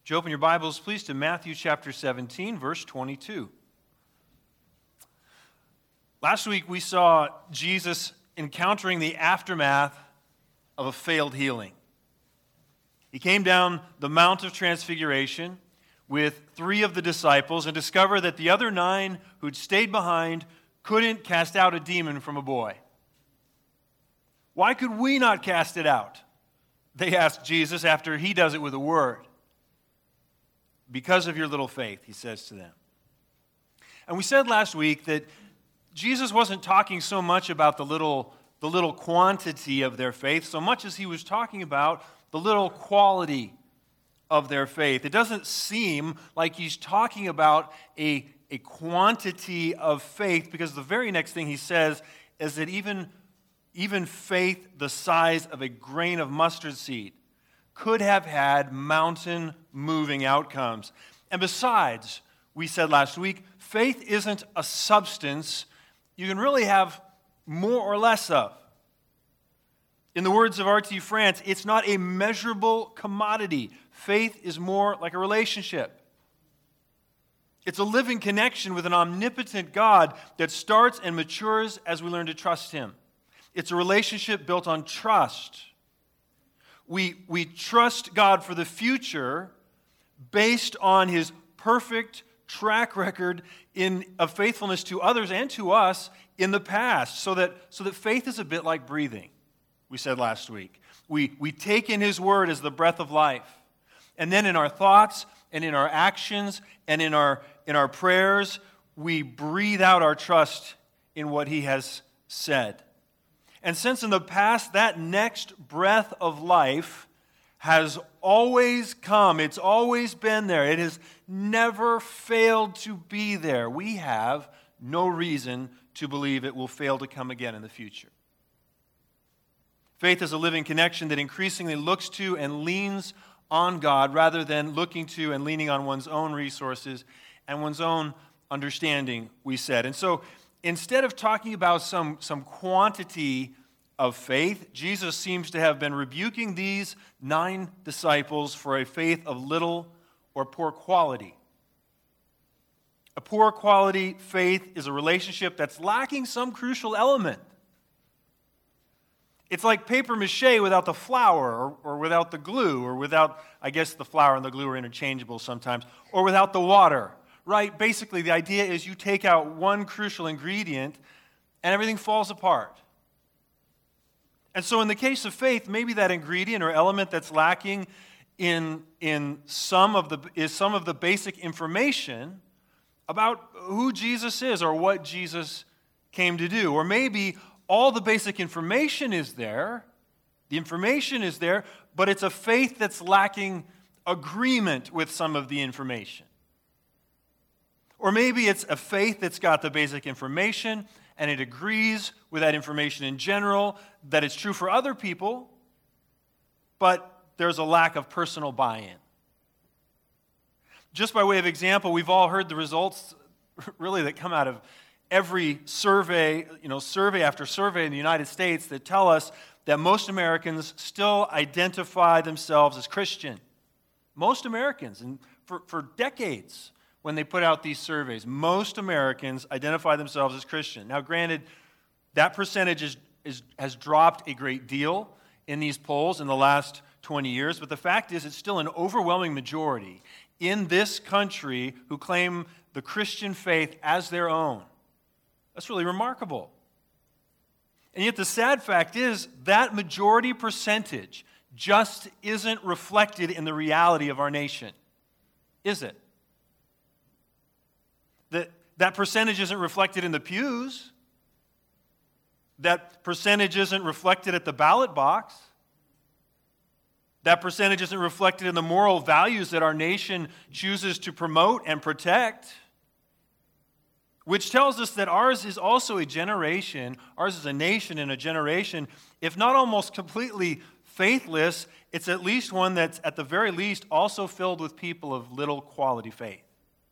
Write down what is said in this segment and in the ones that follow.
Would you open your Bibles, please, to Matthew chapter 17, verse 22. Last week we saw Jesus encountering the aftermath of a failed healing. He came down the Mount of Transfiguration with 3 of the disciples and discovered that the other 9 who'd stayed behind couldn't cast out a demon from a boy. Why could we not cast it out? They asked Jesus after he does it with a word. Because of your little faith, he says to them. And we said last week that Jesus wasn't talking so much about the little quantity of their faith, so much as he was talking about the little quality of their faith. It doesn't seem like he's talking about a quantity of faith, because the very next thing he says is that even faith the size of a grain of mustard seed could have had mountain-moving outcomes. And besides, we said last week, faith isn't a substance you can really have more or less of. In the words of R.T. France, it's not a measurable commodity. Faith is more like a relationship. It's a living connection with an omnipotent God that starts and matures as we learn to trust him. It's a relationship built on trust. We trust God for the future based on his perfect track record of faithfulness to others and to us in the past, so that faith is a bit like breathing, we said last week. We take in his word as the breath of life. And then in our thoughts and in our actions and in our prayers, we breathe out our trust in what he has said. And since in the past that next breath of life has always come, it's always been there, it has never failed to be there, we have no reason to believe it will fail to come again in the future. Faith is a living connection that increasingly looks to and leans on God rather than looking to and leaning on one's own resources and one's own understanding, we said. And so instead of talking about some quantity of faith, Jesus seems to have been rebuking these 9 disciples for a faith of little or poor quality. A poor quality faith is a relationship that's lacking some crucial element. It's like paper mache without the flour, or without the glue, or without, I guess the flour and the glue are interchangeable sometimes, or without the water, right? Basically, the idea is you take out one crucial ingredient and everything falls apart. And so in the case of faith, maybe that ingredient or element that's lacking in some of the basic information about who Jesus is or what Jesus came to do. Or maybe all the basic information is there, but it's a faith that's lacking agreement with some of the information. Or maybe it's a faith that's got the basic information and it agrees with that information in general, that it's true for other people, but there's a lack of personal buy-in. Just by way of example, we've all heard the results really that come out of every survey, survey after survey in the United States that tell us that most Americans still identify themselves as Christian. Most Americans, and for decades, when they put out these surveys, most Americans identify themselves as Christian. Now, granted, that percentage has dropped a great deal in these polls in the last 20 years, but the fact is it's still an overwhelming majority in this country who claim the Christian faith as their own. That's really remarkable. And yet the sad fact is that majority percentage just isn't reflected in the reality of our nation, is it? That percentage isn't reflected in the pews. That percentage isn't reflected at the ballot box. That percentage isn't reflected in the moral values that our nation chooses to promote and protect, which tells us that ours is also a generation, ours is a nation and a generation, if not almost completely faithless, it's at least one that's at the very least also filled with people of little quality faith.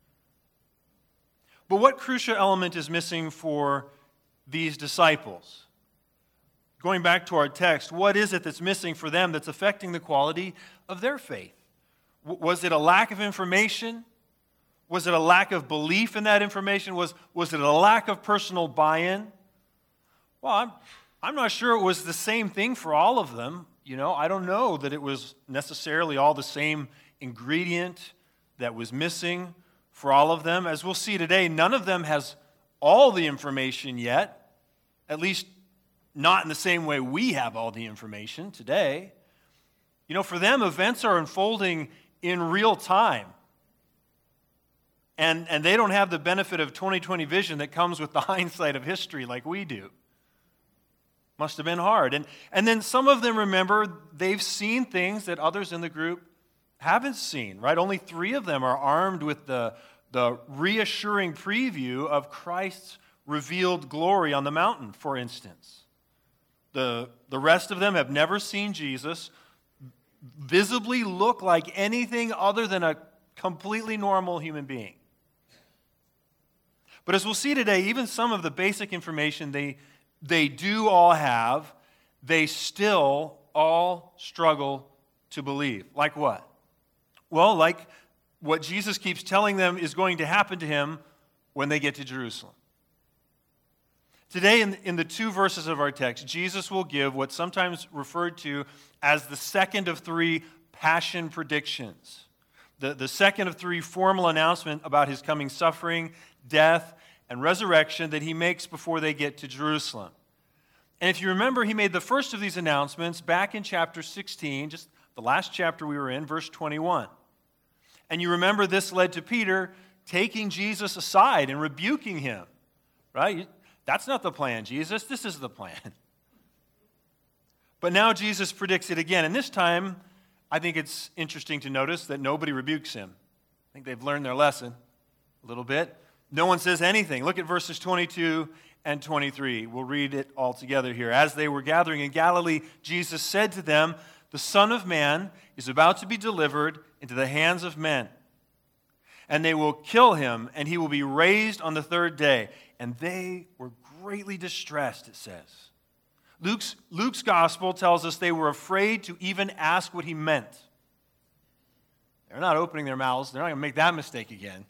But what crucial element is missing for these disciples? Going back to our text, what is it that's missing for them that's affecting the quality of their faith? Was it a lack of information? Was it a lack of belief in that information? Was it a lack of personal buy-in? Well, I'm not sure it was the same thing for all of them. I don't know that it was necessarily all the same ingredient that was missing for all of them. As we'll see today, none of them has all the information yet, at least not in the same way we have all the information today. For them, events are unfolding in real time. And they don't have the benefit of 20/20 vision that comes with the hindsight of history like we do. Must have been hard. And then some of them remember they've seen things that others in the group haven't seen, right? Only 3 of them are armed with the reassuring preview of Christ's revealed glory on the mountain, for instance. The rest of them have never seen Jesus visibly look like anything other than a completely normal human being. But as we'll see today, even some of the basic information they do all have, they still all struggle to believe. Like what? Well, like what Jesus keeps telling them is going to happen to him when they get to Jerusalem. Today, in the 2 verses of our text, Jesus will give what's sometimes referred to as the second of 3 passion predictions. The second of 3 formal announcement about his coming suffering, death, and resurrection that he makes before they get to Jerusalem. And if you remember, he made the first of these announcements back in chapter 16, just the last chapter we were in, verse 21. And you remember this led to Peter taking Jesus aside and rebuking him, right? That's not the plan, Jesus. This is the plan. But now Jesus predicts it again. And this time, I think it's interesting to notice that nobody rebukes him. I think they've learned their lesson a little bit. No one says anything. Look at verses 22 and 23. We'll read it all together here. As they were gathering in Galilee, Jesus said to them, "The Son of Man is about to be delivered into the hands of men. And they will kill him, and he will be raised on the 3rd day." And they were greatly distressed, it says. Luke's gospel tells us they were afraid to even ask what he meant. They're not opening their mouths. They're not going to make that mistake again.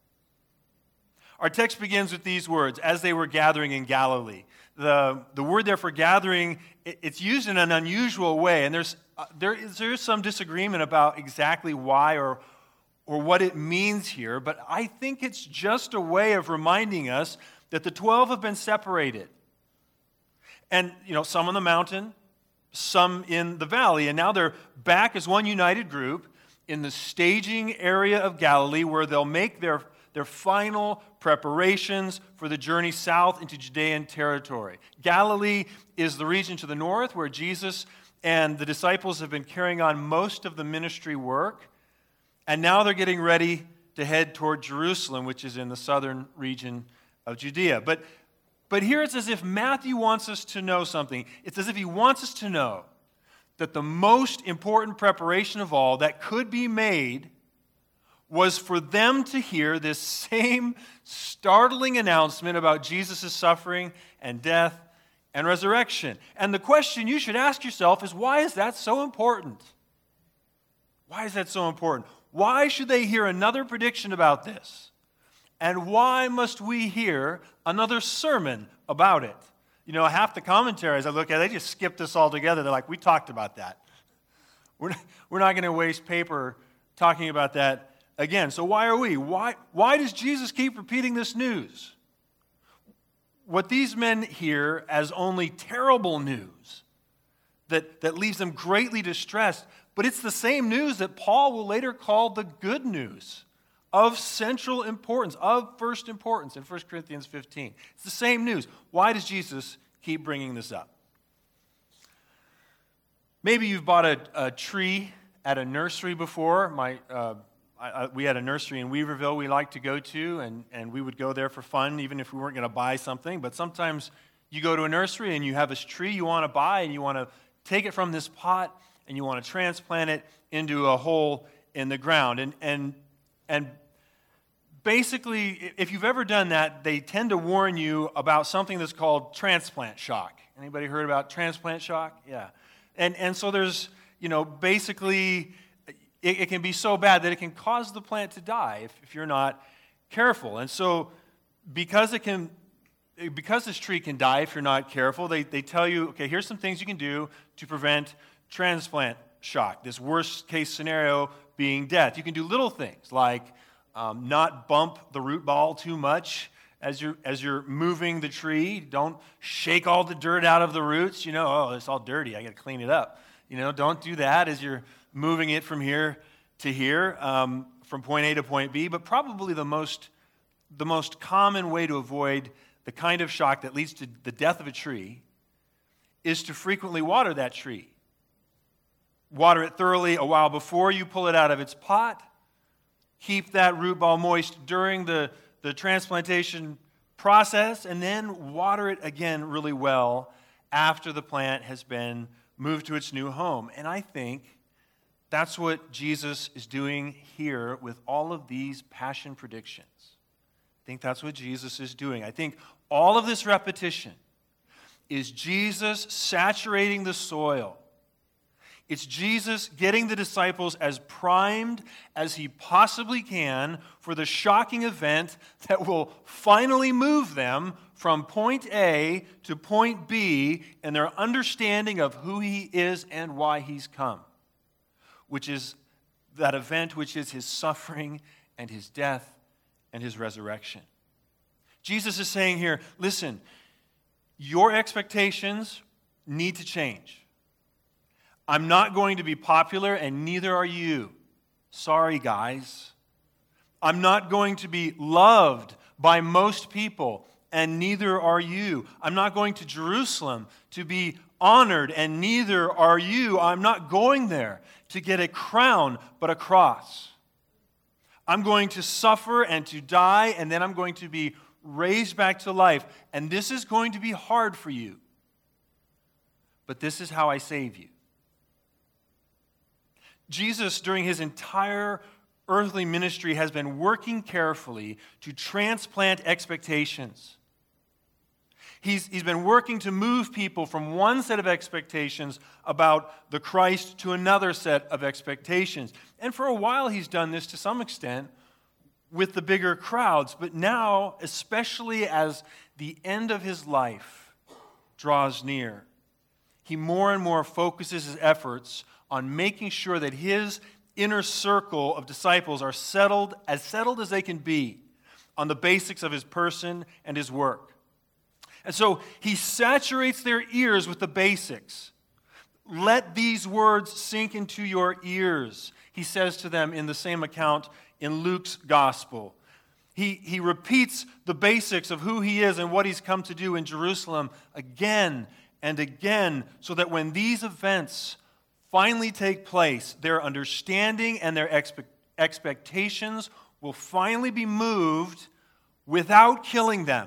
Our text begins with these words, as they were gathering in Galilee. The word there for gathering, it's used in an unusual way, and there's some disagreement about exactly why or what it means here, but I think it's just a way of reminding us that the 12 have been separated. And, some on the mountain, some in the valley, and now they're back as one united group in the staging area of Galilee where they'll make their final preparations for the journey south into Judean territory. Galilee is the region to the north where Jesus and the disciples have been carrying on most of the ministry work, and now they're getting ready to head toward Jerusalem, which is in the southern region of Judea. But here it's as if Matthew wants us to know something. It's as if he wants us to know that the most important preparation of all that could be made was for them to hear this same startling announcement about Jesus' suffering and death and resurrection. And the question you should ask yourself is, why is that so important? Why is that so important? Why should they hear another prediction about this? And why must we hear another sermon about it? Half the commentaries I look at, they just skip this altogether. They're like, we talked about that. We're not going to waste paper talking about that again. So why are we? Why does Jesus keep repeating this news? What these men hear as only terrible news that leaves them greatly distressed, but it's the same news that Paul will later call the good news of central importance, of first importance in 1 Corinthians 15. It's the same news. Why does Jesus keep bringing this up? Maybe you've bought a tree at a nursery before. We had a nursery in Weaverville we liked to go to, and we would go there for fun, even if we weren't going to buy something. But sometimes you go to a nursery and you have this tree you want to buy, and you want to take it from this pot, and you want to transplant it into a hole in the ground. And basically, if you've ever done that, they tend to warn you about something that's called transplant shock. Anybody heard about transplant shock? Yeah. And so there's, basically it can be so bad that it can cause the plant to die if you're not careful. And so because this tree can die if you're not careful, they tell you, okay, here's some things you can do to prevent transplant shock. This worst case scenario being death. You can do little things like not bump the root ball too much as you're moving the tree. Don't shake all the dirt out of the roots. Oh, it's all dirty. I got to clean it up. Don't do that as you're moving it from here to here, from point A to point B. But probably the most common way to avoid the kind of shock that leads to the death of a tree is to frequently water that tree. Water it thoroughly a while before you pull it out of its pot. Keep that root ball moist during the transplantation process, and then water it again really well after the plant has been moved to its new home. And I think that's what Jesus is doing here with all of these passion predictions. I think that's what Jesus is doing. I think all of this repetition is Jesus saturating the soil. It's Jesus getting the disciples as primed as he possibly can for the shocking event that will finally move them from point A to point B in their understanding of who he is and why he's come, which is that event which is his suffering and his death and his resurrection. Jesus is saying here, listen, your expectations need to change. I'm not going to be popular, and neither are you. Sorry, guys. I'm not going to be loved by most people, and neither are you. I'm not going to Jerusalem to be honored, and neither are you. I'm not going there to get a crown, but a cross. I'm going to suffer and to die, and then I'm going to be raised back to life. And this is going to be hard for you. But this is how I save you. Jesus, during his entire earthly ministry, has been working carefully to transplant expectations. He's been working to move people from one set of expectations about the Christ to another set of expectations. And for a while, he's done this to some extent with the bigger crowds. But now, especially as the end of his life draws near, he more and more focuses his efforts on making sure that his inner circle of disciples are settled as they can be on the basics of his person and his work. And so he saturates their ears with the basics. Let these words sink into your ears, he says to them in the same account in Luke's gospel. He repeats the basics of who he is and what he's come to do in Jerusalem again and again, so that when these events finally take place, their understanding and their expectations will finally be moved without killing them.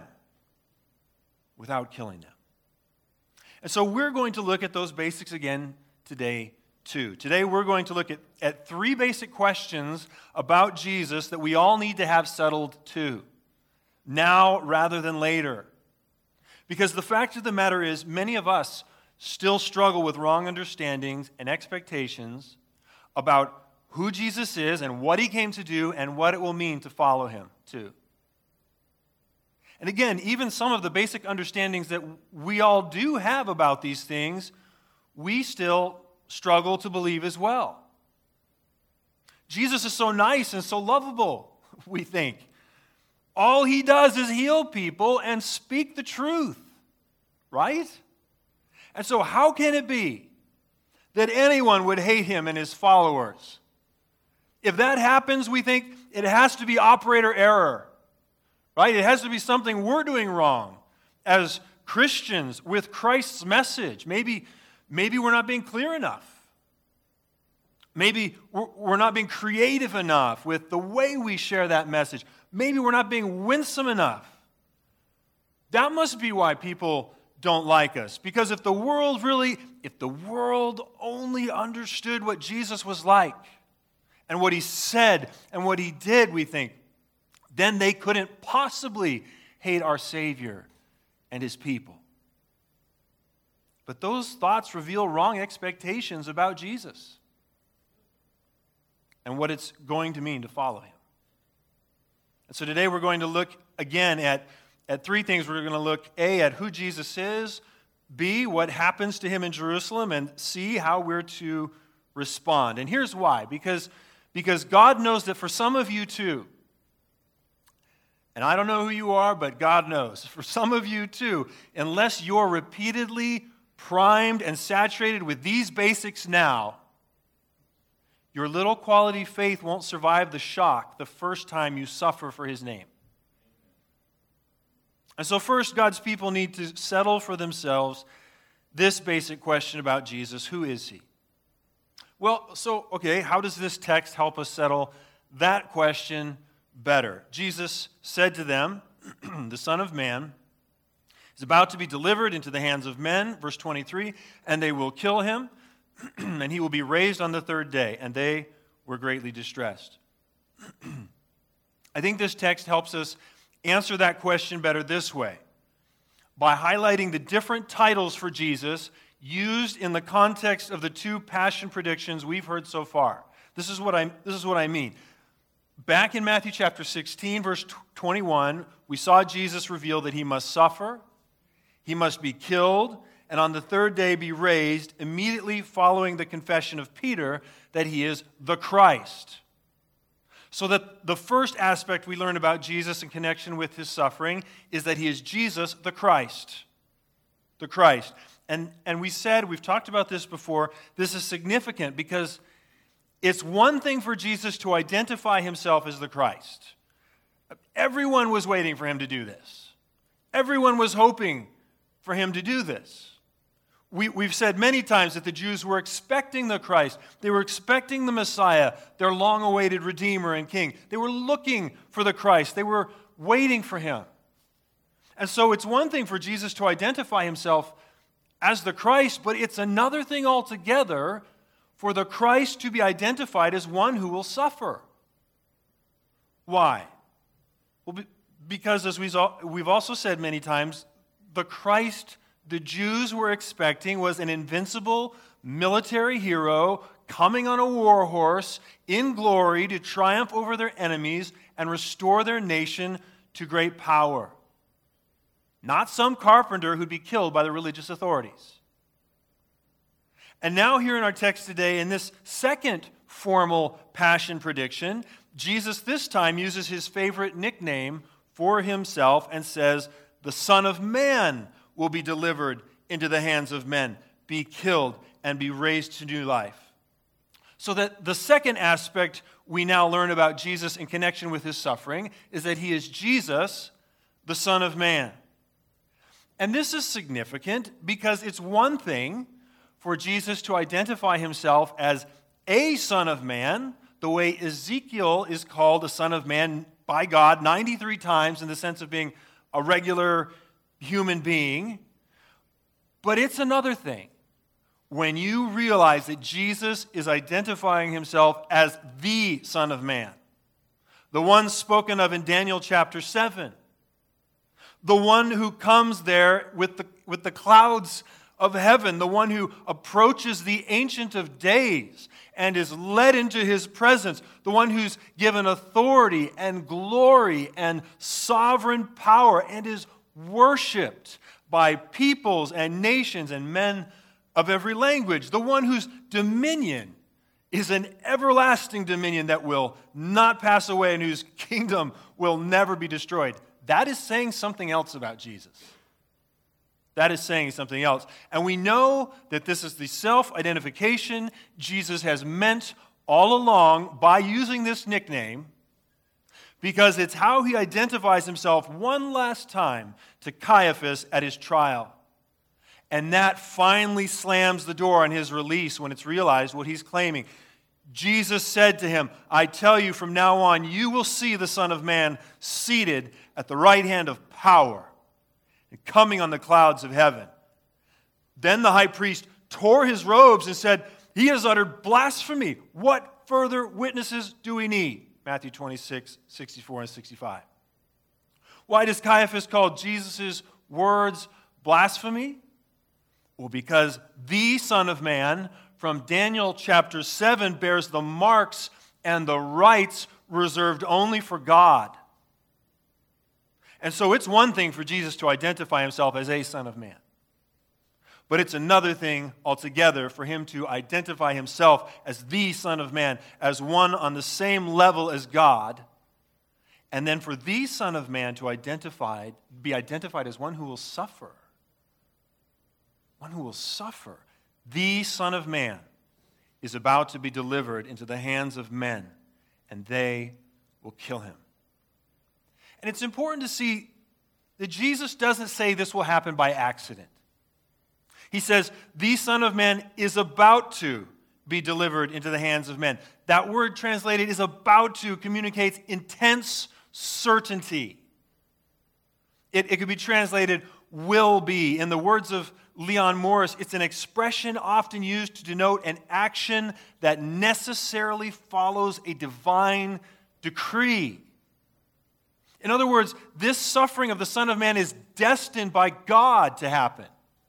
Without killing them. And so we're going to look at those basics again today, too. Today we're going to look at three basic questions about Jesus that we all need to have settled too, now rather than later. Because the fact of the matter is, many of us still struggle with wrong understandings and expectations about who Jesus is and what he came to do and what it will mean to follow him too. And again, even some of the basic understandings that we all do have about these things, we still struggle to believe as well. Jesus is so nice and so lovable, we think. All he does is heal people and speak the truth, right? And so how can it be that anyone would hate him and his followers? If that happens, we think it has to be operator error, right? It has to be something we're doing wrong as Christians with Christ's message. Maybe we're not being clear enough. Maybe we're not being creative enough with the way we share that message. Maybe we're not being winsome enough. That must be why people don't like us. Because if the world only understood what Jesus was like and what he said and what he did, we think, then they couldn't possibly hate our Savior and his people. But those thoughts reveal wrong expectations about Jesus. and what it's going to mean to follow him. And so today we're going to look again at three things. We're going to look, A, at who Jesus is, B, what happens to him in Jerusalem, and C, how we're to respond. And here's why. Because God knows that for some of you too, and I don't know who you are, but God knows, for some of you too, unless you're repeatedly primed and saturated with these basics now, your little quality faith won't survive the shock the first time you suffer for his name. And so first, God's people need to settle for themselves this basic question about Jesus: who is he? Well, how does this text help us settle that question better? Jesus said to them, the Son of Man is about to be delivered into the hands of men, verse 23, and they will kill him, and he will be raised on the third day. And they were greatly distressed. I think this text helps us answer that question better this way, by highlighting the different titles for Jesus used in the context of the two passion predictions we've heard so far. This is what I mean. Back in Matthew chapter 16, verse 21, we saw Jesus reveal that he must suffer, he must be killed, and on the third day be raised, immediately following the confession of Peter that he is the Christ. So that the first aspect we learn about Jesus in connection with his suffering is that he is Jesus the Christ. The Christ. And we've talked about this before, this is significant because it's one thing for Jesus to identify himself as the Christ. Everyone was waiting for him to do this. Everyone was hoping for him to do this. We've said many times that the Jews were expecting the Christ. They were expecting the Messiah, their long-awaited Redeemer and King. They were looking for the Christ. They were waiting for him. And so it's one thing for Jesus to identify himself as the Christ, but it's another thing altogether for the Christ to be identified as one who will suffer. Why? Well, because as we've also said many times, the Christ the Jews were expecting was an invincible military hero coming on a war horse in glory to triumph over their enemies and restore their nation to great power. Not some carpenter who'd be killed by the religious authorities. And now here in our text today, in this second formal passion prediction, Jesus this time uses his favorite nickname for himself and says, the Son of Man will be delivered into the hands of men, be killed, and be raised to new life. So that the second aspect we now learn about Jesus in connection with his suffering is that he is Jesus, the Son of Man. And this is significant because it's one thing for Jesus to identify himself as a Son of Man, the way Ezekiel is called a Son of Man by God 93 times in the sense of being a regular human being. But it's another thing when you realize that Jesus is identifying himself as the Son of Man, the one spoken of in Daniel chapter 7, the one who comes there with the clouds of heaven, the one who approaches the Ancient of Days and is led into his presence, the one who's given authority and glory and sovereign power and is worshipped by peoples and nations and men of every language, the one whose dominion is an everlasting dominion that will not pass away and whose kingdom will never be destroyed. That is saying something else about Jesus. That is saying something else. And we know that this is the self-identification Jesus has meant all along by using this nickname, because it's how he identifies himself one last time to Caiaphas at his trial. And that finally slams the door on his release when it's realized what he's claiming. Jesus said to him, I tell you, from now on, you will see the Son of Man seated at the right hand of power and coming on the clouds of heaven. Then the high priest tore his robes and said, he has uttered blasphemy. What further witnesses do we need? Matthew 26, 64 and 65. Why does Caiaphas call Jesus' words blasphemy? Well, because the Son of Man from Daniel chapter 7 bears the marks and the rights reserved only for God. And so it's one thing for Jesus to identify himself as a Son of Man. But it's another thing altogether for him to identify himself as the Son of Man, as one on the same level as God, and then for the Son of Man to be identified as one who will suffer. One who will suffer. The Son of Man is about to be delivered into the hands of men, and they will kill him. And it's important to see that Jesus doesn't say this will happen by accident. He says, the Son of Man is about to be delivered into the hands of men. That word translated is about to communicates intense certainty. It could be translated will be. In the words of Leon Morris, it's an expression often used to denote an action that necessarily follows a divine decree. In other words, this suffering of the Son of Man is destined by God to happen.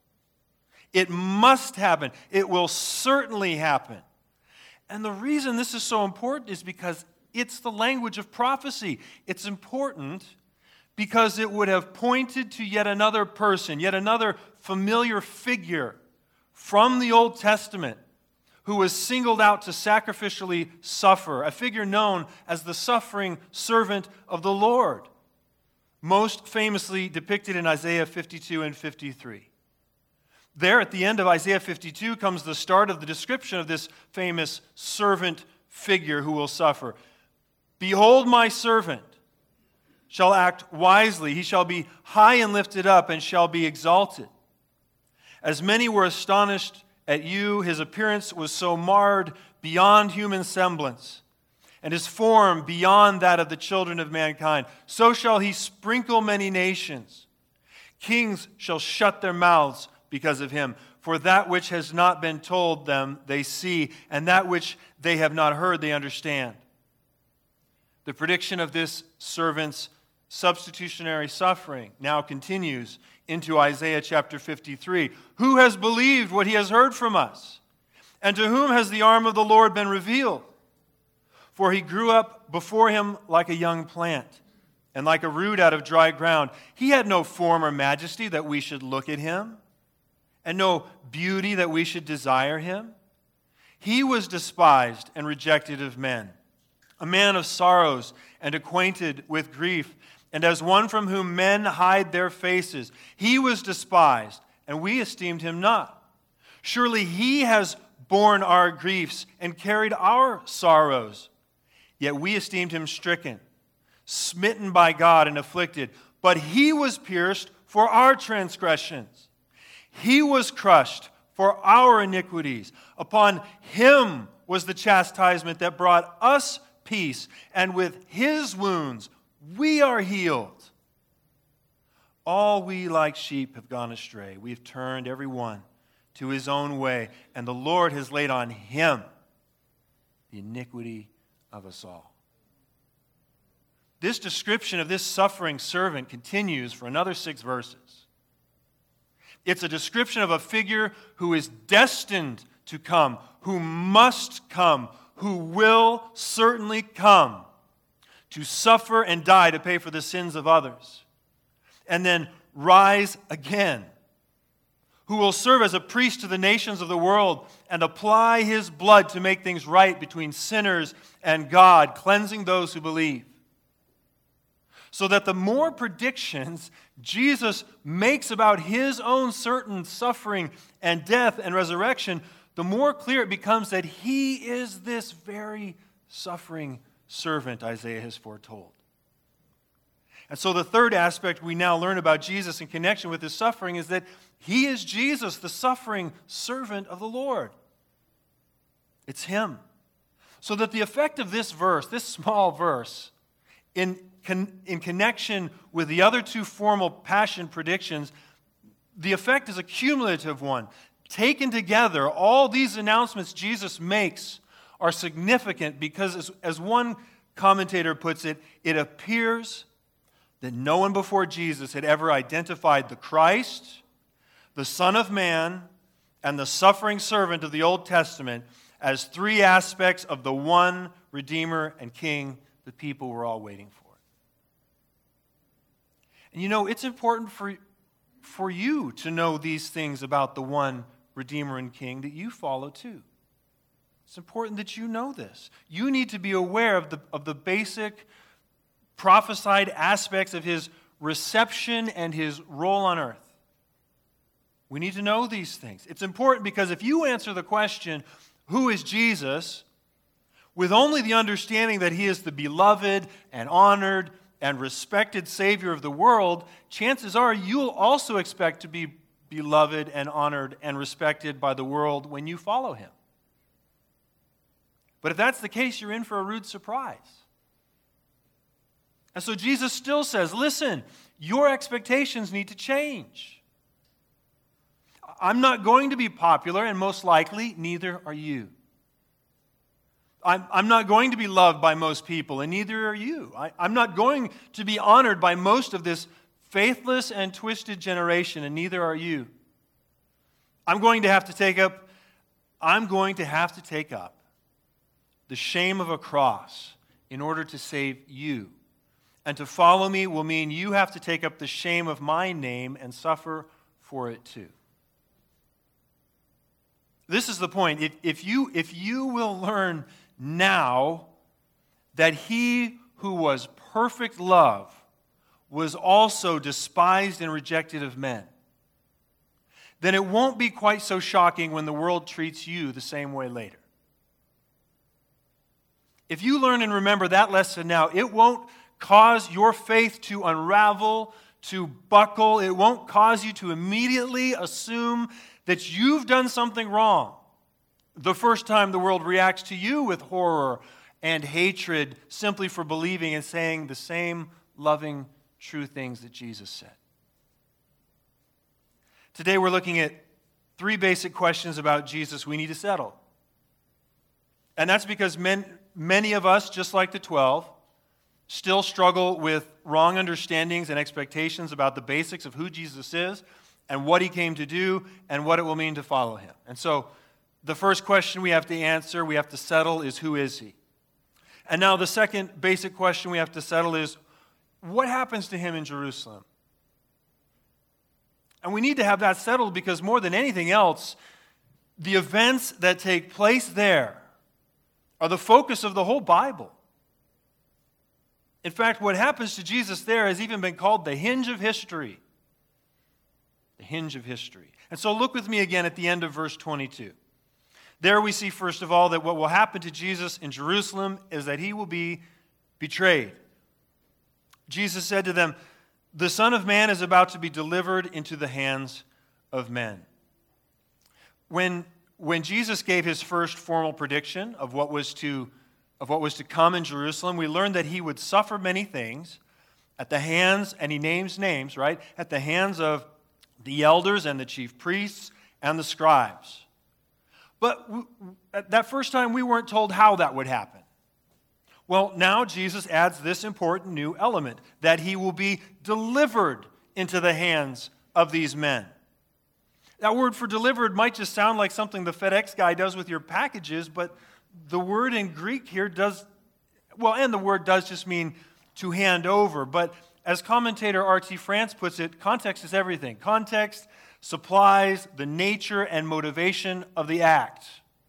It must happen. It will certainly happen. And the reason this is so important is because it's the language of prophecy. It's important because it would have pointed to yet another person, yet another familiar figure from the Old Testament who was singled out to sacrificially suffer, a figure known as the suffering servant of the Lord, most famously depicted in Isaiah 52 and 53. There at the end of Isaiah 52 comes the start of the description of this famous servant figure who will suffer. Behold, my servant shall act wisely. He shall be high and lifted up and shall be exalted. As many were astonished at you, his appearance was so marred beyond human semblance, and his form beyond that of the children of mankind. So shall he sprinkle many nations. Kings shall shut their mouths because of him. For that which has not been told them they see, and that which they have not heard they understand. The prediction of this servant's substitutionary suffering now continues into Isaiah chapter 53. Who has believed what he has heard from us? And to whom has the arm of the Lord been revealed? For he grew up before him like a young plant, and like a root out of dry ground. He had no form or majesty that we should look at him, and no beauty that we should desire him. He was despised and rejected of men, a man of sorrows and acquainted with grief, and as one from whom men hide their faces. He was despised, and we esteemed him not. Surely he has borne our griefs and carried our sorrows. Yet we esteemed him stricken, smitten by God and afflicted. But he was pierced for our transgressions. He was crushed for our iniquities. Upon him was the chastisement that brought us peace, and with his wounds we are healed. All we like sheep have gone astray. We have turned every one to his own way, and the Lord has laid on him the iniquity of us all. This description of this suffering servant continues for another 6 verses. It's a description of a figure who is destined to come, who must come, who will certainly come to suffer and die to pay for the sins of others, and then rise again, who will serve as a priest to the nations of the world and apply his blood to make things right between sinners and God, cleansing those who believe. So that the more predictions Jesus makes about his own certain suffering and death and resurrection, the more clear it becomes that he is this very suffering servant Isaiah has foretold. And so the third aspect we now learn about Jesus in connection with his suffering is that he is Jesus, the suffering servant of the Lord. It's him. So that the effect of this verse, this small verse, in connection with the other 2 formal passion predictions, the effect is a cumulative one. Taken together, all these announcements Jesus makes are significant because, as one commentator puts it, it appears that no one before Jesus had ever identified the Christ, the Son of Man, and the suffering servant of the Old Testament as 3 aspects of the one Redeemer and King the people were all waiting for. And it's important for you to know these things about the one Redeemer and King that you follow too. It's important that you know this. You need to be aware of the basic prophesied aspects of his reception and his role on earth. We need to know these things. It's important because if you answer the question, who is Jesus, with only the understanding that he is the beloved and honored and respected Savior of the world, chances are you'll also expect to be beloved and honored and respected by the world when you follow him. But if that's the case, you're in for a rude surprise. And so Jesus still says, listen, your expectations need to change. I'm not going to be popular, and most likely, neither are you. I'm not going to be loved by most people, and neither are you. I'm not going to be honored by most of this faithless and twisted generation, and neither are you. I'm going to have to take up the shame of a cross in order to save you. And to follow me will mean you have to take up the shame of my name and suffer for it too. This is the point. If you will learn now that he who was perfect love was also despised and rejected of men, then it won't be quite so shocking when the world treats you the same way later. If you learn and remember that lesson now, it won't cause your faith to unravel, to buckle. It won't cause you to immediately assume that you've done something wrong the first time the world reacts to you with horror and hatred simply for believing and saying the same loving, true things that Jesus said. Today we're looking at 3 basic questions about Jesus we need to settle. And that's because many of us, just like the 12, still struggle with wrong understandings and expectations about the basics of who Jesus is and what he came to do and what it will mean to follow him. And so the first question we have to answer, we have to settle, is who is he? And now the second basic question we have to settle is, what happens to him in Jerusalem? And we need to have that settled because more than anything else, the events that take place there are the focus of the whole Bible. In fact, what happens to Jesus there has even been called the hinge of history. The hinge of history. And so look with me again at the end of verse 22. There we see, first of all, that what will happen to Jesus in Jerusalem is that he will be betrayed. Jesus said to them, "The Son of Man is about to be delivered into the hands of men." When Jesus gave his first formal prediction of what was to come in Jerusalem, we learned that he would suffer many things at the hands, and he names names, right? At the hands of the elders and the chief priests and the scribes. But at that first time, we weren't told how that would happen. Well, now Jesus adds this important new element, that he will be delivered into the hands of these men. That word for delivered might just sound like something the FedEx guy does with your packages, but the word in Greek here does just mean to hand over. But as commentator R.T. France puts it, context is everything. Context supplies the nature and motivation of the act.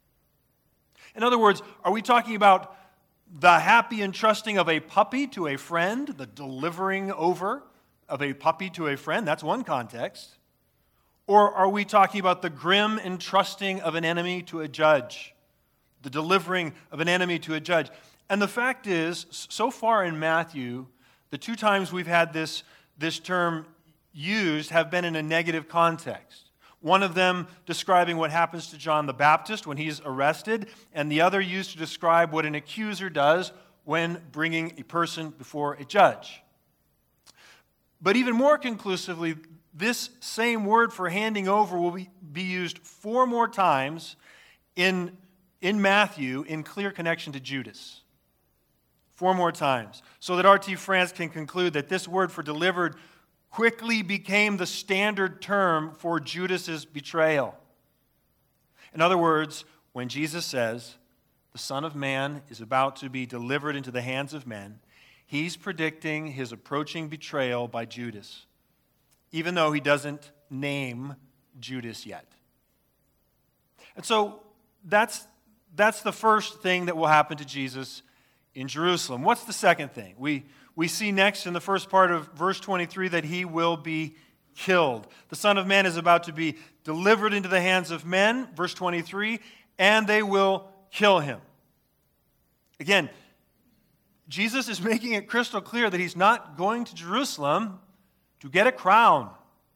In other words, are we talking about the happy entrusting of a puppy to a friend, the delivering over of a puppy to a friend? That's one context. Or are we talking about the grim entrusting of an enemy to a judge, the delivering of an enemy to a judge? And the fact is, so far in Matthew, the 2 times we've had this term used have been in a negative context. One of them describing what happens to John the Baptist when he's arrested, and the other used to describe what an accuser does when bringing a person before a judge. But even more conclusively, this same word for handing over will be used 4 more times in Matthew in clear connection to Judas. 4 more times. So that R.T. France can conclude that this word for delivered quickly became the standard term for Judas's betrayal. In other words, when Jesus says, the Son of Man is about to be delivered into the hands of men, he's predicting his approaching betrayal by Judas, even though he doesn't name Judas yet. And so that's the first thing that will happen to Jesus in Jerusalem. What's the second thing? We see next in the first part of verse 23 that he will be killed. The Son of Man is about to be delivered into the hands of men, verse 23, and they will kill him. Again, Jesus is making it crystal clear that he's not going to Jerusalem to get a crown.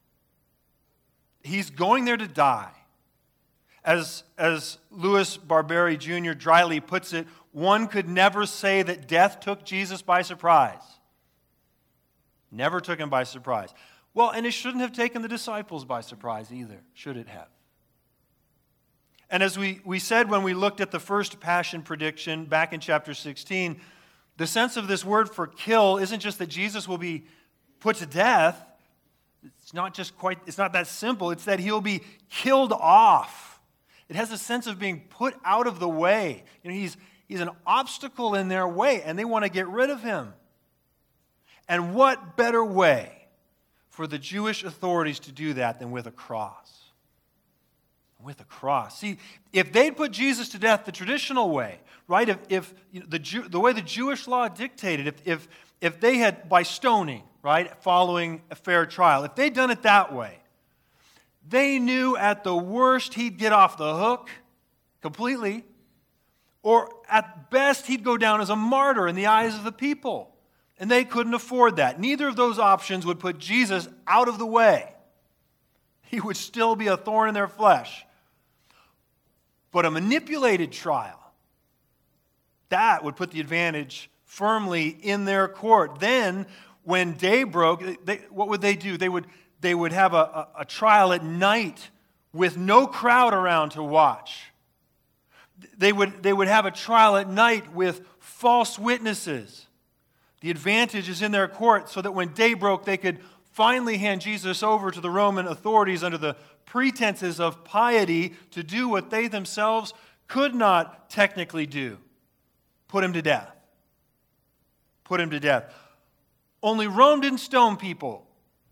He's going there to die. As Louis Barberi Jr. dryly puts it, one could never say that death took Jesus by surprise. Never took him by surprise. Well, and it shouldn't have taken the disciples by surprise either, should it have? And as we said when we looked at the first passion prediction back in chapter 16, the sense of this word for kill isn't just that Jesus will be put to death. It's not that simple. It's that he'll be killed off. It has a sense of being put out of the way. He's an obstacle in their way, and they want to get rid of him. And what better way for the Jewish authorities to do that than with a cross? With a cross. See, if they'd put Jesus to death the traditional way, right? If the way the Jewish law dictated, if they had, by stoning, right, following a fair trial, if they'd done it that way, they knew at the worst he'd get off the hook completely, or at best he'd go down as a martyr in the eyes of the people. And they couldn't afford that. Neither of those options would put Jesus out of the way. He would still be a thorn in their flesh. But a manipulated trial, that would put the advantage firmly in their court. Then, when day broke, what would they do? They would have a trial at night with no crowd around to watch. They would have a trial at night with false witnesses. The advantage is in their court so that when day broke, they could finally hand Jesus over to the Roman authorities under the pretenses of piety to do what they themselves could not technically do. Put him to death. Put him to death. Only Rome didn't stone people.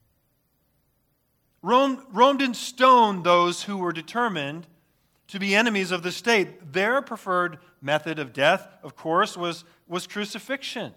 Rome didn't stone those who were determined to be enemies of the state. Their preferred method of death, of course, was crucifixion.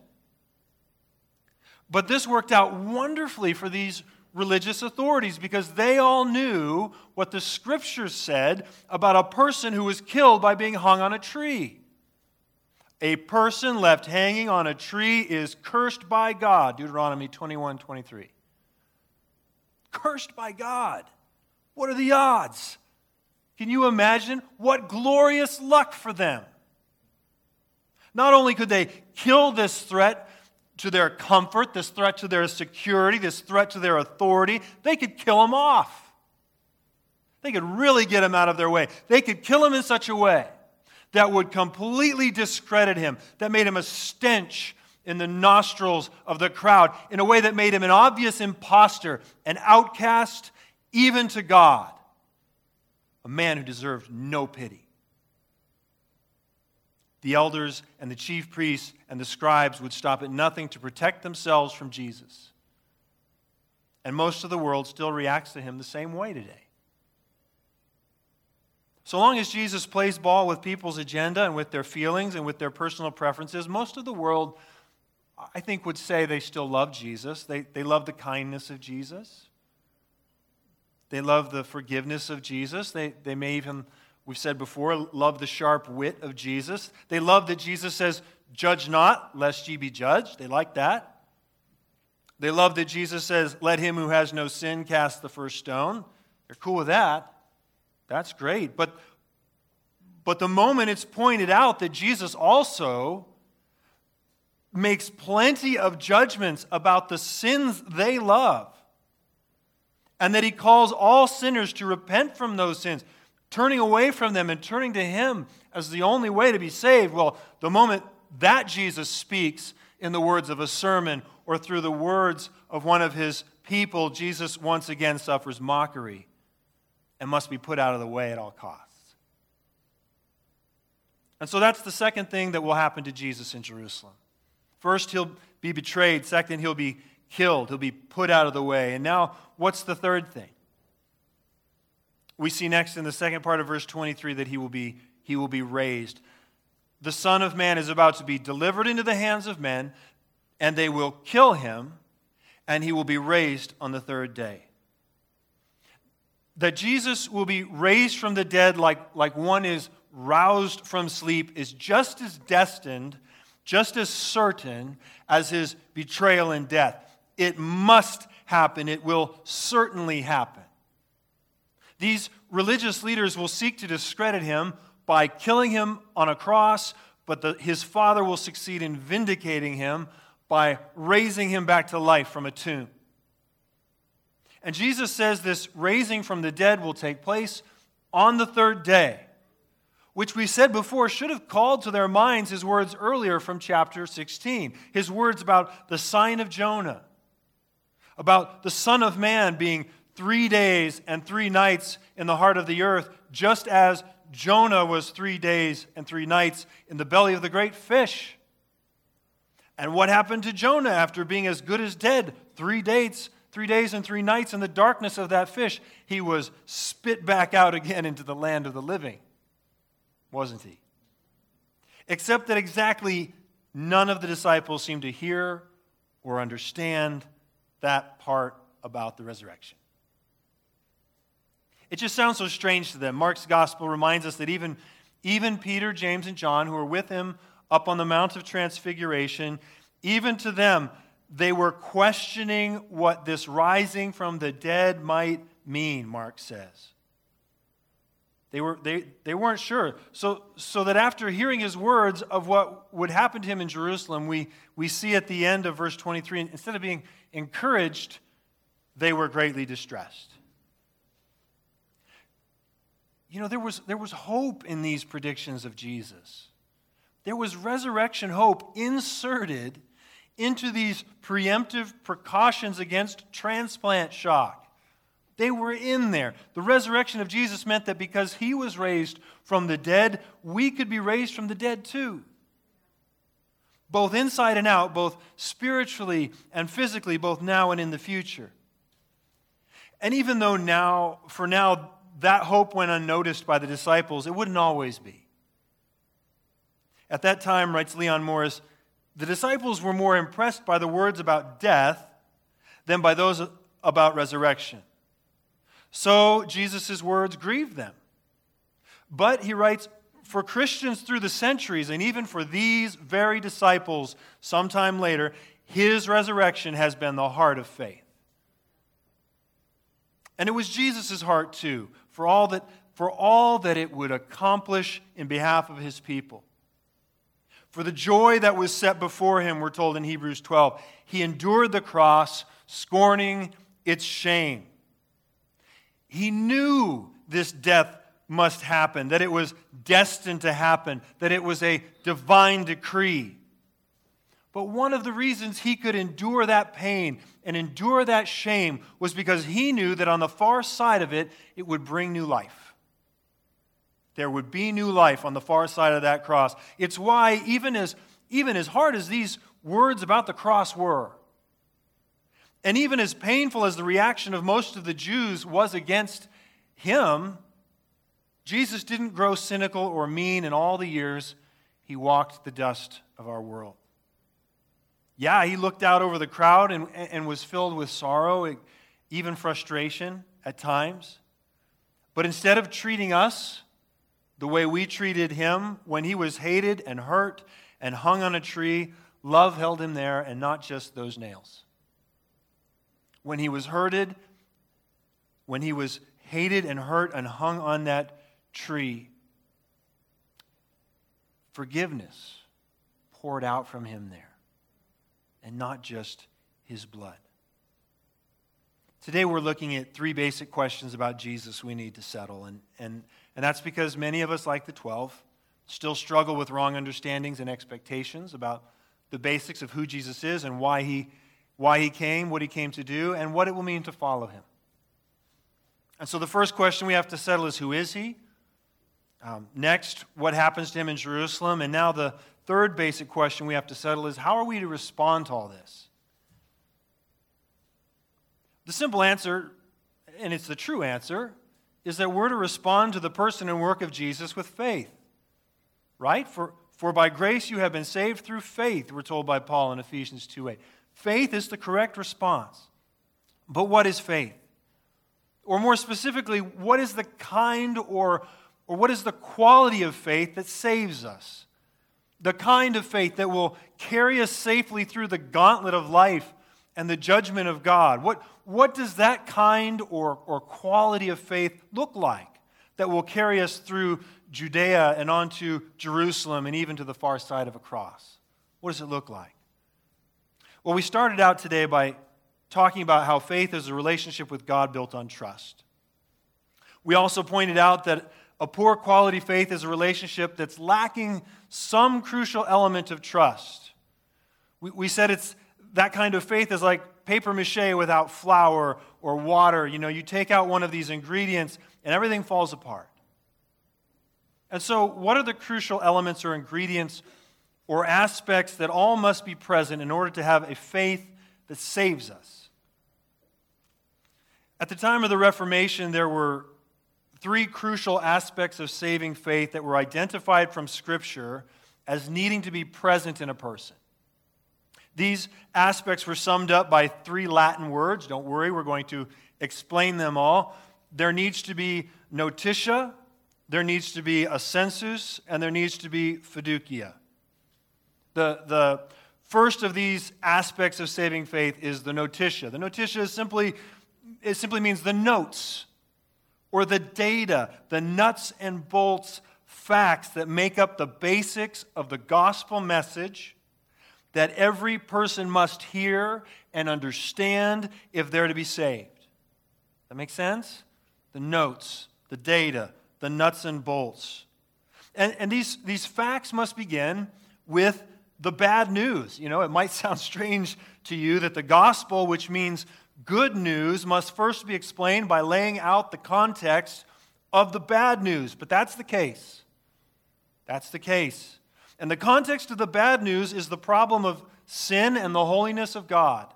But this worked out wonderfully for these religious authorities because they all knew what the Scriptures said about a person who was killed by being hung on a tree. A person left hanging on a tree is cursed by God, Deuteronomy 21:23. Cursed by God. What are the odds? Can you imagine? What glorious luck for them. Not only could they kill this threat to their comfort, this threat to their security, this threat to their authority, they could kill him off. They could really get him out of their way. They could kill him in such a way that would completely discredit him, that made him a stench in the nostrils of the crowd, in a way that made him an obvious imposter, an outcast, even to God, a man who deserved no pity. The elders and the chief priests and the scribes would stop at nothing to protect themselves from Jesus. And most of the world still reacts to him the same way today. So long as Jesus plays ball with people's agenda and with their feelings and with their personal preferences, most of the world, I think, would say they still love Jesus. They love the kindness of Jesus. They love the forgiveness of Jesus. They may even, we've said before, love the sharp wit of Jesus. They love that Jesus says, "Judge not, lest ye be judged." They like that. They love that Jesus says, "Let him who has no sin cast the first stone." They're cool with that. That's great. But the moment it's pointed out that Jesus also makes plenty of judgments about the sins they love, and that he calls all sinners to repent from those sins, turning away from them and turning to him as the only way to be saved. Well, the moment that Jesus speaks in the words of a sermon or through the words of one of his people, Jesus once again suffers mockery and must be put out of the way at all costs. And so that's the second thing that will happen to Jesus in Jerusalem. First, he'll be betrayed. Second, he'll be killed. He'll be put out of the way. And now, what's the third thing? We see next in the second part of verse 23 that he will be raised. The Son of Man is about to be delivered into the hands of men, and they will kill him, and he will be raised on the third day. That Jesus will be raised from the dead like one is roused from sleep is just as destined, just as certain as his betrayal and death. It must happen. It will certainly happen. These religious leaders will seek to discredit him by killing him on a cross, but his Father will succeed in vindicating him by raising him back to life from a tomb. And Jesus says this raising from the dead will take place on the third day, which we said before should have called to their minds his words earlier from chapter 16. His words about the sign of Jonah, about the Son of Man being 3 days and 3 nights in the heart of the earth, just as Jonah was 3 days and 3 nights in the belly of the great fish. And what happened to Jonah after being as good as dead? 3 days and 3 nights in the darkness of that fish. He was spit back out again into the land of the living, wasn't he? Except that exactly none of the disciples seemed to hear or understand that part about the resurrection. It just sounds so strange to them. Mark's gospel reminds us that even Peter, James, and John, who were with him up on the Mount of Transfiguration, even to them, they were questioning what this rising from the dead might mean, Mark says. They weren't sure. So that after hearing his words of what would happen to him in Jerusalem, we see at the end of verse 23, instead of being encouraged, they were greatly distressed. You know, there was hope in these predictions of Jesus. There was resurrection hope inserted into these preemptive precautions against transplant shock. They were in there. The resurrection of Jesus meant that because he was raised from the dead, we could be raised from the dead too. Both inside and out, both spiritually and physically, both now and in the future. And even though for now, that hope went unnoticed by the disciples, it wouldn't always be. At that time, writes Leon Morris, the disciples were more impressed by the words about death than by those about resurrection. So Jesus' words grieved them. But, he writes, for Christians through the centuries, and even for these very disciples sometime later, his resurrection has been the heart of faith. And it was Jesus' heart too, for all that it would accomplish in behalf of his people. For the joy that was set before him, we're told in Hebrews 12, he endured the cross, scorning its shame. He knew this death must happen, that it was destined to happen, that it was a divine decree. But one of the reasons he could endure that pain and endure that shame was because he knew that on the far side of it, it would bring new life. There would be new life on the far side of that cross. It's why, even as hard as these words about the cross were, and even as painful as the reaction of most of the Jews was against him, Jesus didn't grow cynical or mean in all the years he walked the dust of our world. Yeah, he looked out over the crowd and was filled with sorrow, even frustration at times. But instead of treating us the way we treated him when he was hated and hurt and hung on a tree, love held him there, and not just those nails. When he was hurted, when he was hated and hurt and hung on that tree, forgiveness poured out from him there, and not just his blood. Today we're looking at 3 basic questions about Jesus we need to settle, and that's because many of us, like the 12, still struggle with wrong understandings and expectations about the basics of who Jesus is and why he came, what he came to do, and what it will mean to follow him. And so the first question we have to settle is, who is he? Next, what happens to him in Jerusalem? And now the third basic question we have to settle is, how are we to respond to all this? The simple answer, and it's the true answer, is that we're to respond to the person and work of Jesus with faith. Right? For by grace you have been saved through faith, we're told by Paul in Ephesians 2:8. Faith is the correct response. But what is faith? Or more specifically, what is the kind or what is the quality of faith that saves us? The kind of faith that will carry us safely through the gauntlet of life and the judgment of God. What does that kind or quality of faith look like that will carry us through Judea and on to Jerusalem and even to the far side of a cross? What does it look like? Well, we started out today by talking about how faith is a relationship with God built on trust. We also pointed out that a poor quality faith is a relationship that's lacking some crucial element of trust. We said it's that kind of faith is like paper mache without flour or water. You know, you take out one of these ingredients and everything falls apart. And so, what are the crucial elements or ingredients or aspects that all must be present in order to have a faith that saves us? At the time of the Reformation, there were three crucial aspects of saving faith that were identified from Scripture as needing to be present in a person. These aspects were summed up by three Latin words. Don't worry, we're going to explain them all. There needs to be notitia, there needs to be a sensus, and there needs to be fiducia. The first of these aspects of saving faith is the notitia. The notitia simply means the notes or the data, the nuts and bolts facts that make up the basics of the gospel message that every person must hear and understand if they're to be saved. That make sense? The notes, the data, the nuts and bolts. And these facts must begin with the bad news. You know, it might sound strange to you that the gospel, which means good news, must first be explained by laying out the context of the bad news. But that's the case. That's the case. And the context of the bad news is the problem of sin and the holiness of God.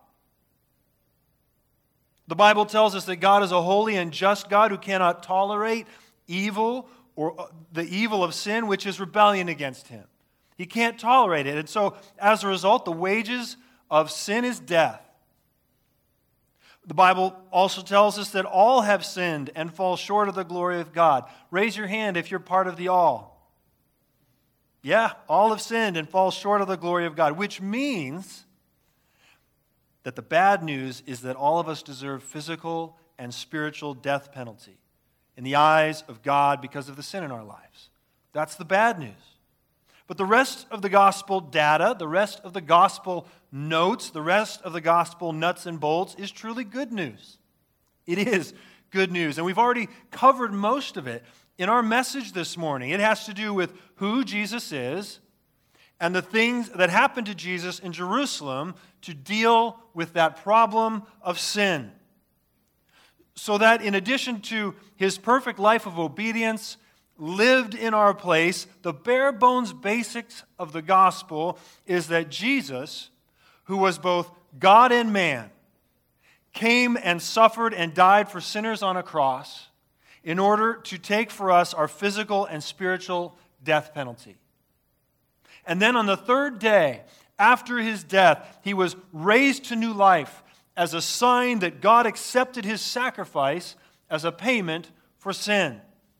The Bible tells us that God is a holy and just God who cannot tolerate evil or the evil of sin, which is rebellion against Him. He can't tolerate it. And so, as a result, the wages of sin is death. The Bible also tells us that all have sinned and fall short of the glory of God. Raise your hand if you're part of the all. Yeah, all have sinned and fall short of the glory of God, which means that the bad news is that all of us deserve physical and spiritual death penalty in the eyes of God because of the sin in our lives. That's the bad news. But the rest of the gospel data, the rest of the gospel notes, the rest of the gospel nuts and bolts is truly good news. It is good news. And we've already covered most of it in our message this morning. It has to do with who Jesus is and the things that happened to Jesus in Jerusalem to deal with that problem of sin. So that in addition to His perfect life of obedience lived in our place, the bare bones basics of the gospel is that Jesus, who was both God and man, came and suffered and died for sinners on a cross in order to take for us our physical and spiritual death penalty. And then on the third day, after His death, He was raised to new life as a sign that God accepted His sacrifice as a payment for sin.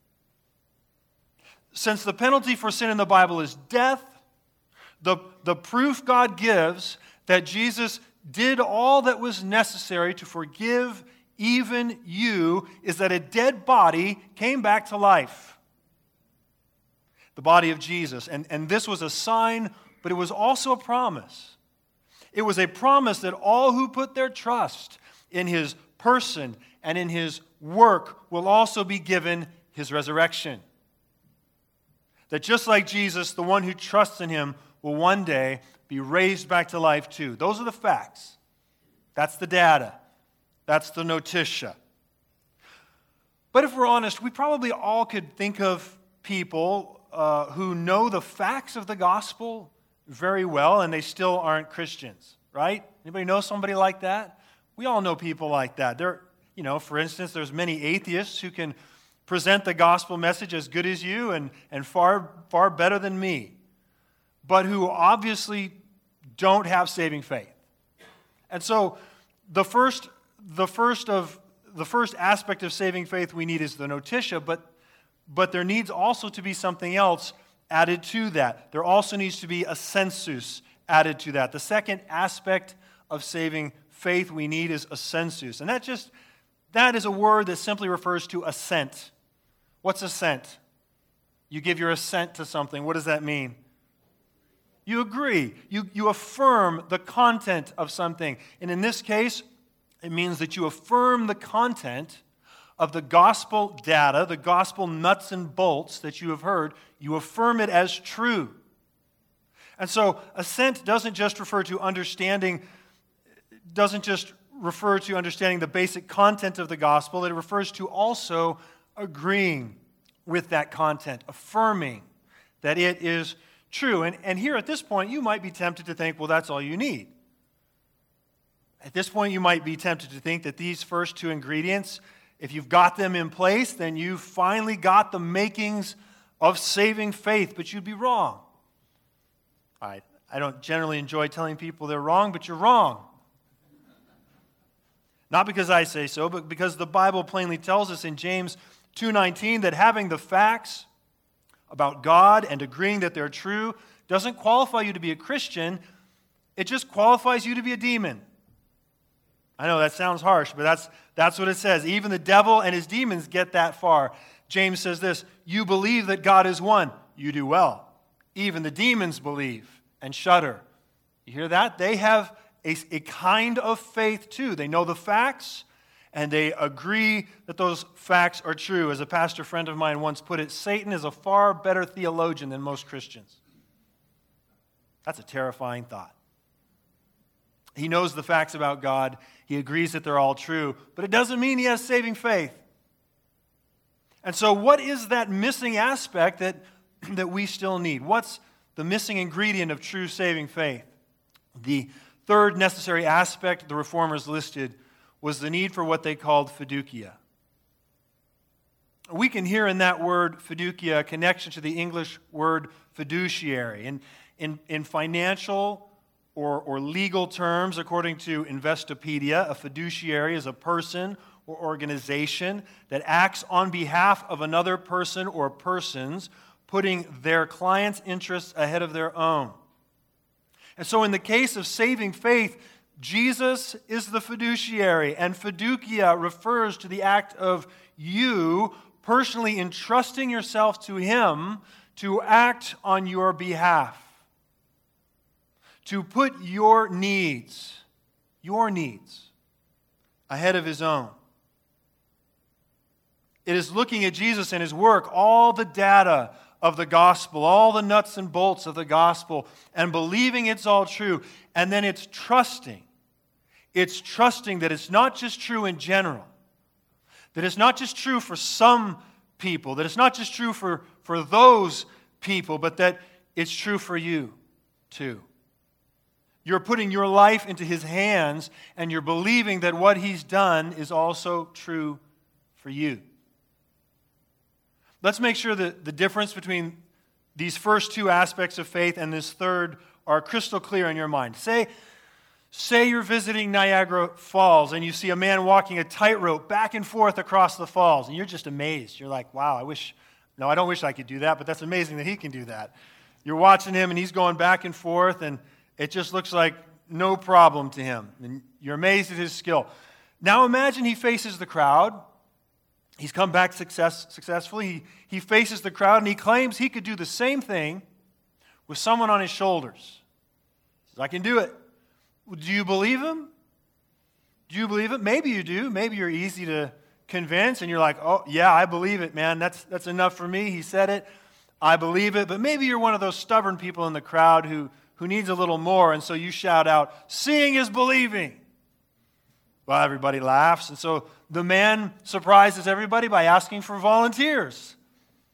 Since the penalty for sin in the Bible is death, the proof God gives that Jesus did all that was necessary to forgive even you is that a dead body came back to life. The body of Jesus. And this was a sign, but it was also a promise. It was a promise that all who put their trust in His person and in His work will also be given His resurrection. That just like Jesus, the one who trusts in Him will one day be raised back to life too. Those are the facts. That's the data. That's the notitia. But if we're honest, we probably all could think of people who know the facts of the gospel very well, and they still aren't Christians, right? Anybody know somebody like that? We all know people like that. For instance, there's many atheists who can present the gospel message as good as you and far, far better than me, but who obviously don't have saving faith. And so the first aspect of saving faith we need is the notitia, but there needs also to be something else added to that. There also needs to be a sensus added to that. The second aspect of saving faith we need is a sensus. And that is a word that simply refers to assent. What's assent? You give your assent to something. What does that mean? You agree. You affirm the content of something. And in this case, it means that you affirm the content of the gospel data, the gospel nuts and bolts that you have heard. You affirm it as true. And so assent doesn't just refer to understanding the basic content of the gospel. It refers to also agreeing with that content, affirming that it is true. And here at this point, you might be tempted to think, well, that's all you need. At this point, you might be tempted to think that these first two ingredients, if you've got them in place, then you've finally got the makings of saving faith, but you'd be wrong. I don't generally enjoy telling people they're wrong, but you're wrong. Not because I say so, but because the Bible plainly tells us in James 2:19 that having the facts about God and agreeing that they're true doesn't qualify you to be a Christian. It just qualifies you to be a demon. I know that sounds harsh, but that's what it says. Even the devil and his demons get that far. James says this, you believe that God is one. You do well. Even the demons believe and shudder. You hear that? They have a kind of faith too. They know the facts, and they agree that those facts are true. As a pastor friend of mine once put it, Satan is a far better theologian than most Christians. That's a terrifying thought. He knows the facts about God. He agrees that they're all true, but it doesn't mean he has saving faith. And so what is that missing aspect that we still need? What's the missing ingredient of true saving faith? The third necessary aspect the Reformers listed was the need for what they called fiducia. We can hear in that word fiducia a connection to the English word fiduciary. In financial or legal terms, according to Investopedia, a fiduciary is a person or organization that acts on behalf of another person or persons, putting their client's interests ahead of their own. And so in the case of saving faith, Jesus is the fiduciary, and fiducia refers to the act of you personally entrusting yourself to him to act on your behalf, to put your needs ahead of his own. It is looking at Jesus and his work, all the data of the gospel, all the nuts and bolts of the gospel, and believing it's all true. And then it's trusting. It's trusting that it's not just true in general, that it's not just true for some people, that it's not just true for those people, but that it's true for you too. You're putting your life into his hands, and you're believing that what he's done is also true for you. Let's make sure that the difference between these first two aspects of faith and this third are crystal clear in your mind. Say you're visiting Niagara Falls and you see a man walking a tightrope back and forth across the falls, and you're just amazed. You're like, wow, I don't wish I could do that, but that's amazing that he can do that. You're watching him and he's going back and forth, and it just looks like no problem to him. And you're amazed at his skill. Now imagine he faces the crowd. He's come back successfully. He faces the crowd, and he claims he could do the same thing with someone on his shoulders. He says, I can do it. Do you believe him? Do you believe it? Maybe you do. Maybe you're easy to convince, and you're like, oh, yeah, I believe it, man. That's enough for me. He said it. I believe it. But maybe you're one of those stubborn people in the crowd who needs a little more, and so you shout out, seeing is believing. Well, everybody laughs, and so the man surprises everybody by asking for volunteers.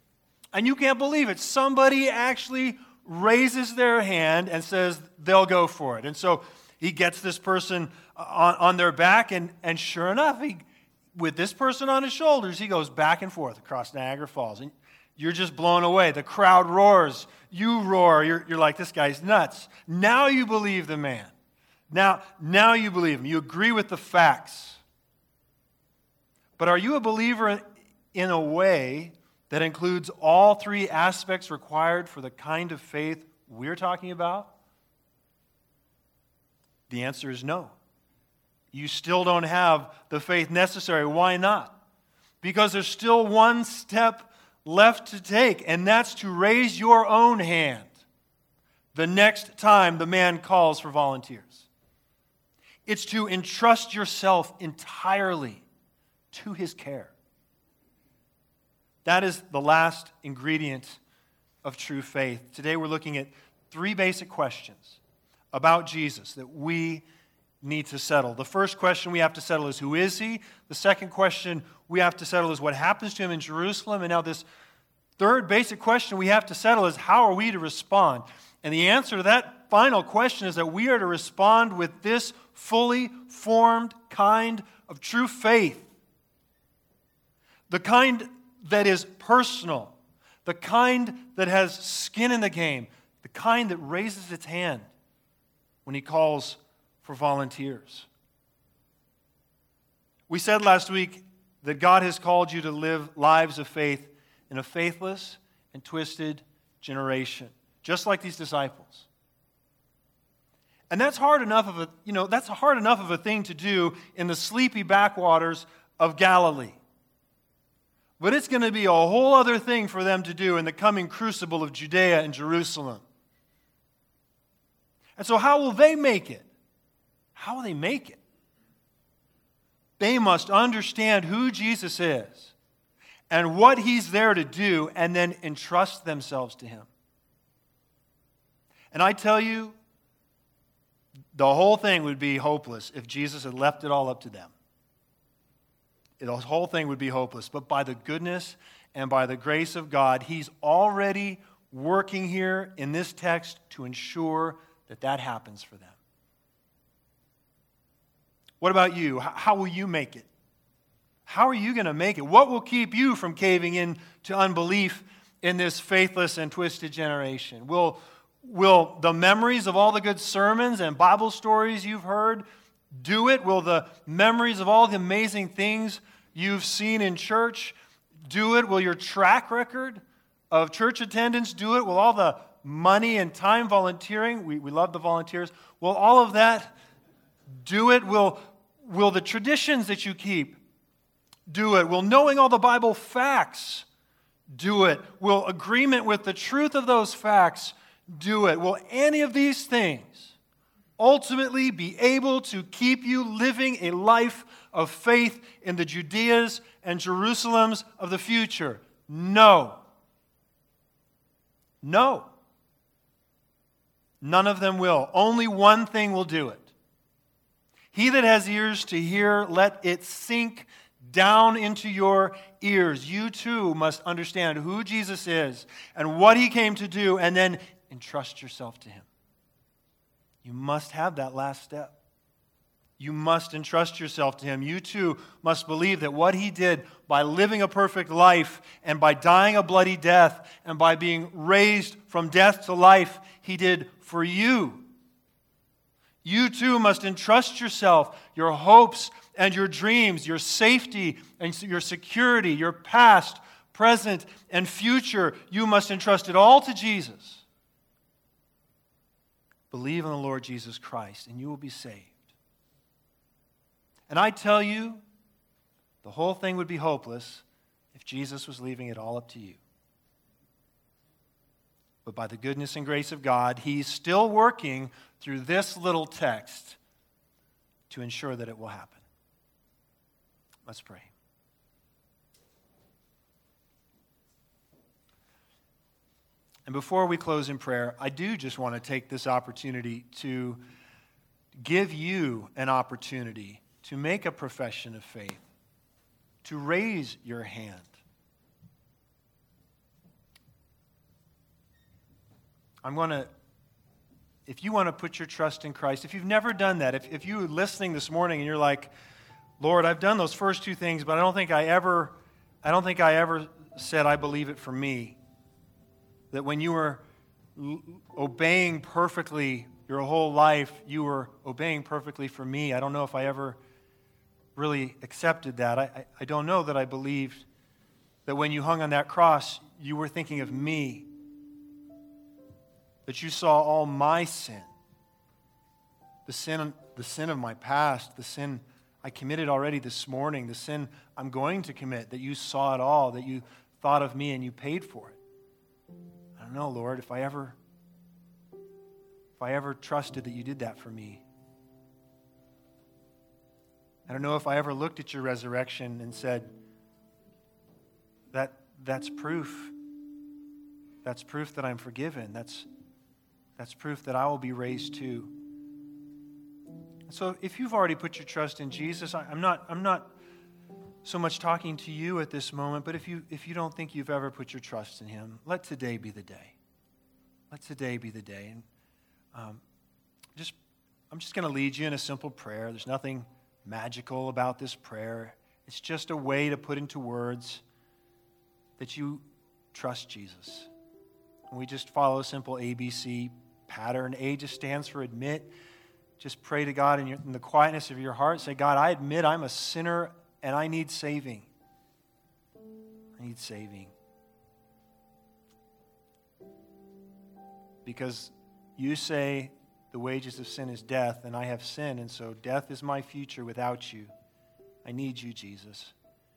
And you can't believe it. Somebody actually raises their hand and says they'll go for it. And so he gets this person on their back, and sure enough, with this person on his shoulders, he goes back and forth across Niagara Falls. And you're just blown away. The crowd roars. You roar. You're like, this guy's nuts. Now you believe the man. Now you believe him. You agree with the facts. But are you a believer in a way that includes all three aspects required for the kind of faith we're talking about? The answer is no. You still don't have the faith necessary. Why not? Because there's still one step left to take, and that's to raise your own hand the next time the man calls for volunteers. It's to entrust yourself entirely to his care. That is the last ingredient of true faith. Today we're looking at three basic questions about Jesus that we need to settle. The first question we have to settle is, who is he? The second question we have to settle is, what happens to him in Jerusalem? And now this third basic question we have to settle is, how are we to respond? And the answer to that final question is that we are to respond with this fully formed kind of true faith. The kind that is personal, the kind that has skin in the game, the kind that raises its hand when he calls for volunteers. We said last week that God has called you to live lives of faith in a faithless and twisted generation, just like these disciples. And that's hard enough of a thing to do in the sleepy backwaters of Galilee. But it's going to be a whole other thing for them to do in the coming crucible of Judea and Jerusalem. And so how will they make it? How will they make it? They must understand who Jesus is and what he's there to do, and then entrust themselves to him. And I tell you, the whole thing would be hopeless if Jesus had left it all up to them. The whole thing would be hopeless. But by the goodness and by the grace of God, he's already working here in this text to ensure that that happens for them. What about you? How will you make it? How are you going to make it? What will keep you from caving in to unbelief in this faithless and twisted generation? Will the memories of all the good sermons and Bible stories you've heard do it? Will the memories of all the amazing things you've seen in church do it? Will your track record of church attendance do it? Will all the money and time volunteering, we love the volunteers, will all of that do it? Will the traditions that you keep do it? Will knowing all the Bible facts do it? Will agreement with the truth of those facts do it? Will any of these things ultimately be able to keep you living a life of faith in the Judeas and Jerusalems of the future? No. No. None of them will. Only one thing will do it. He that has ears to hear, let it sink down into your ears. You too must understand who Jesus is and what he came to do, and then entrust yourself to him. You must have that last step. You must entrust yourself to him. You too must believe that what he did by living a perfect life and by dying a bloody death and by being raised from death to life, he did for you. You too must entrust yourself, your hopes and your dreams, your safety and your security, your past, present, and future. You must entrust it all to Jesus. Believe in the Lord Jesus Christ, and you will be saved. And I tell you, the whole thing would be hopeless if Jesus was leaving it all up to you. But by the goodness and grace of God, he's still working through this little text to ensure that it will happen. Let's pray. And before we close in prayer, I do just want to take this opportunity to give you an opportunity to make a profession of faith, to raise your hand. if you want to put your trust in Christ, if you've never done that, if you're listening this morning and you're like, Lord, I've done those first two things, but I don't think I ever said I believe it for me. That when you were obeying perfectly your whole life, you were obeying perfectly for me. I don't know if I ever really accepted that. I don't know that I believed that when you hung on that cross, you were thinking of me. That you saw all my sin. The sin of my past, the sin I committed already this morning, the sin I'm going to commit, that you saw it all, that you thought of me and you paid for it. I don't know, Lord, if I ever trusted that you did that for me. I don't know if I ever looked at your resurrection and said, that's proof. That's proof that I'm forgiven. That's proof that I will be raised too. So if you've already put your trust in Jesus, I'm not so much talking to you at this moment, but if you don't think you've ever put your trust in him, let today be the day. Let today be the day. And I'm just going to lead you in a simple prayer. There's nothing magical about this prayer. It's just a way to put into words that you trust Jesus. And we just follow a simple ABC pattern. A just stands for admit. Just pray to God in the quietness of your heart. Say, God, I admit I'm a sinner and I need saving. I need saving. Because you say the wages of sin is death, and I have sin, and so death is my future without you. I need you, Jesus.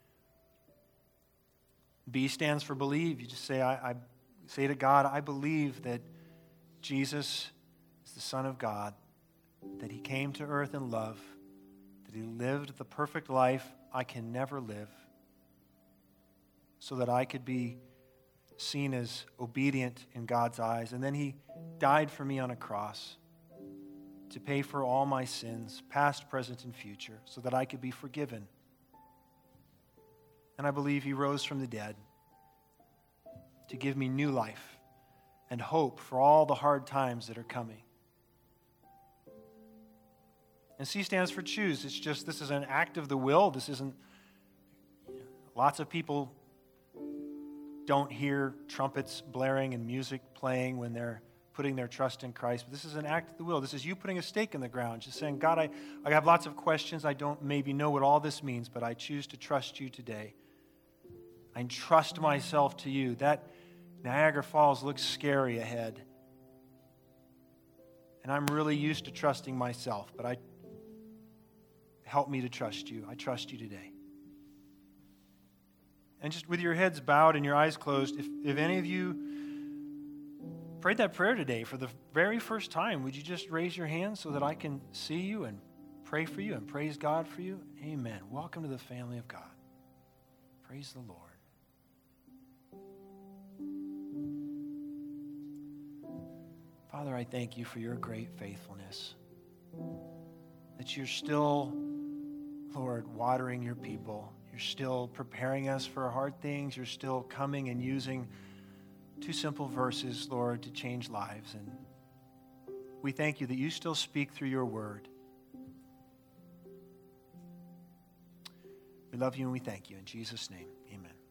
B stands for believe. You just say, I say to God, I believe that Jesus is the Son of God, that he came to earth in love, that he lived the perfect life I can never live, so that I could be seen as obedient in God's eyes. And then he died for me on a cross to pay for all my sins, past, present, and future, so that I could be forgiven. And I believe he rose from the dead to give me new life and hope for all the hard times that are coming. And C stands for choose. It's just, this is an act of the will. This isn't, lots of people don't hear trumpets blaring and music playing when they're putting their trust in Christ. But this is an act of the will. This is you putting a stake in the ground, just saying, God, I have lots of questions. I don't maybe know what all this means, but I choose to trust you today. I entrust myself to you. That Niagara Falls looks scary ahead. And I'm really used to trusting myself, but help me to trust you. I trust you today. And just with your heads bowed and your eyes closed, if any of you prayed that prayer today for the very first time, would you just raise your hand so that I can see you and pray for you and praise God for you? Amen. Welcome to the family of God. Praise the Lord. Father, I thank you for your great faithfulness, that you're still, Lord, watering your people. You're still preparing us for hard things. You're still coming and using two simple verses, Lord, to change lives. And we thank you that you still speak through your word. We love you and we thank you. In Jesus' name, amen.